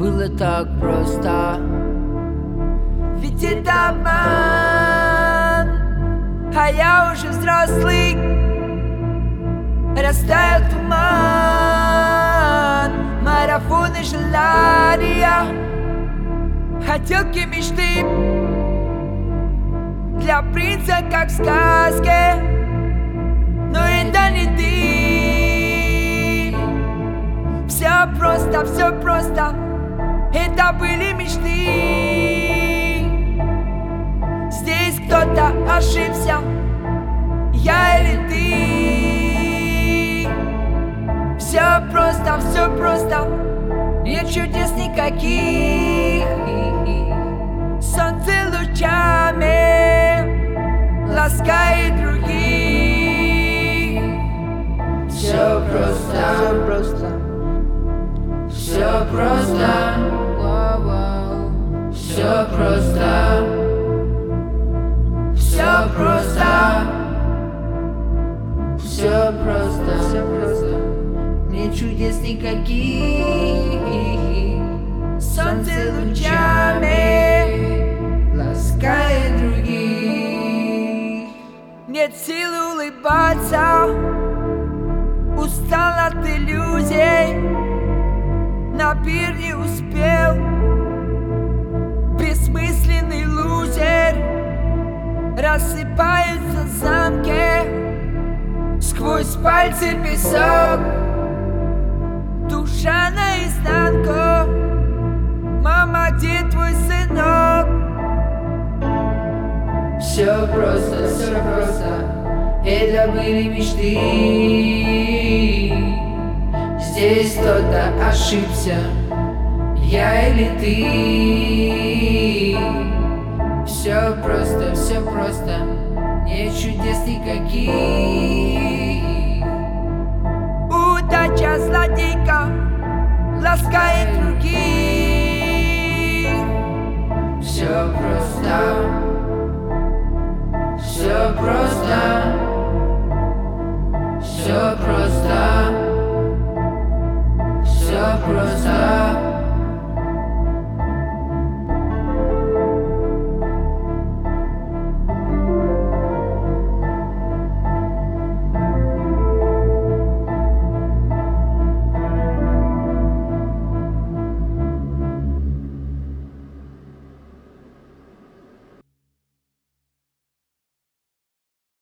было так просто. Ведь это обман, а я уже взрослый. Растаял туман, марафоны желания, хотелки мечты. Для принца как в сказке, но это не ты. Все просто, это были мечты. Здесь кто-то ошибся, я или ты. Все просто, нет чудес никаких. Солнце лучами ласкает других. Все просто, все просто, все просто, все просто, все просто, нет чудес никаких. Солнце лучами ласкает других. Нет силы улыбаться, устал от иллюзий, на пир не успел. Бессмысленный лузер, рассыпаются замки, сквозь пальцы песок. Душа наизнанку, мама, где твой сынок? Все просто, это были мечты. Здесь кто-то ошибся, я или ты. Все просто, нет чудес никаких. Удача злодейка ласкает других.